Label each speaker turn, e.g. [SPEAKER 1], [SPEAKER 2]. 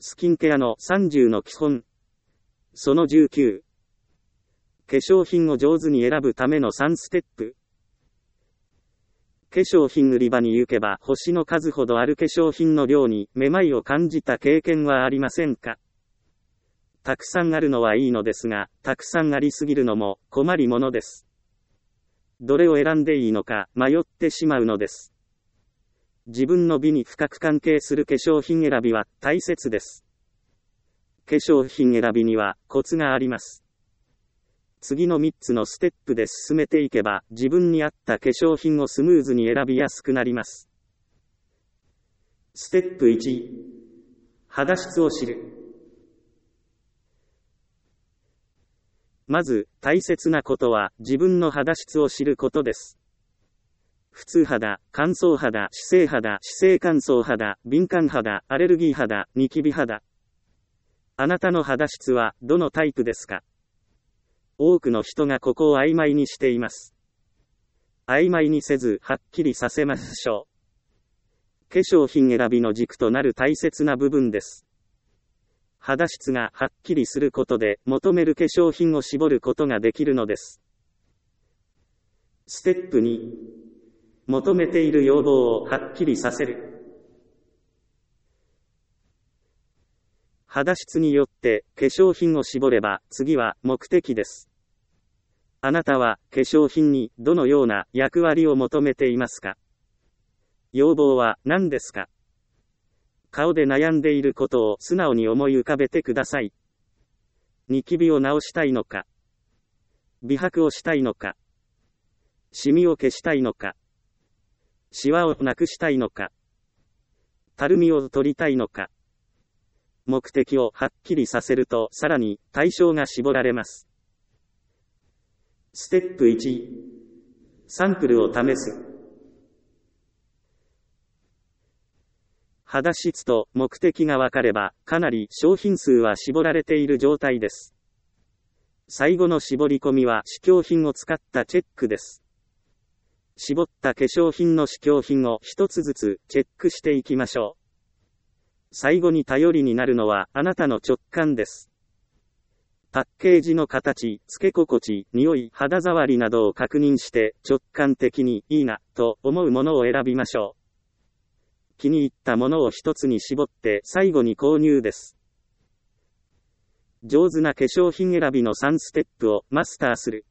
[SPEAKER 1] スキンケアの30の基本。その19。化粧品を上手に選ぶための3ステップ。化粧品売り場に行けば星の数ほどある化粧品の量にめまいを感じた経験はありませんか？たくさんあるのはいいのですが、たくさんありすぎるのも困りものです。どれを選んでいいのか迷ってしまうのです。自分の美に深く関係する化粧品選びは大切です。化粧品選びにはコツがあります。次の3つのステップで進めていけば自分に合った化粧品をスムーズに選びやすくなります。ステップ1、肌質を知る。まず大切なことは自分の肌質を知ることです。普通肌、乾燥肌、脂性肌、脂性乾燥肌、敏感肌、アレルギー肌、ニキビ肌。あなたの肌質はどのタイプですか？多くの人がここを曖昧にしています。曖昧にせずはっきりさせましょう。化粧品選びの軸となる大切な部分です。肌質がはっきりすることで求める化粧品を絞ることができるのです。ステップ2、求めている要望をはっきりさせる。肌質によって化粧品を絞れば次は目的です。あなたは化粧品にどのような役割を求めていますか？要望は何ですか？顔で悩んでいることを素直に思い浮かべてください。ニキビを治したいのか？美白をしたいのか？シミを消したいのか？シワをなくしたいのか？たるみを取りたいのか？目的をはっきりさせるとさらに対象が絞られます。ステップ1、サンプルを試す。肌質と目的が分かれば、かなり商品数は絞られている状態です。最後の絞り込みは試供品を使ったチェックです。絞った化粧品の試供品を一つずつチェックしていきましょう。最後に頼りになるのはあなたの直感です。パッケージの形、付け心地、匂い、肌触りなどを確認して直感的にいいなと思うものを選びましょう。気に入ったものを一つに絞って最後に購入です。上手な化粧品選びの3ステップをマスターする。